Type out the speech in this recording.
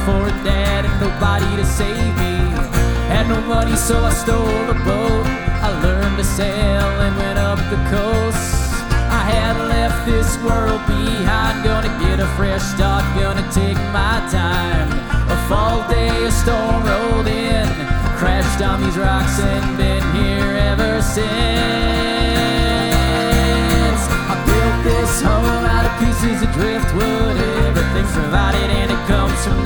for a dad and nobody to save me. Had no money, so I stole a boat. I learned to sail and went up the coast. I had left this world behind, gonna get a fresh start, gonna take my time. A fall day, a storm rolled in, crashed on these rocks and been here ever since. I built this home out of pieces of driftwood, everything survived.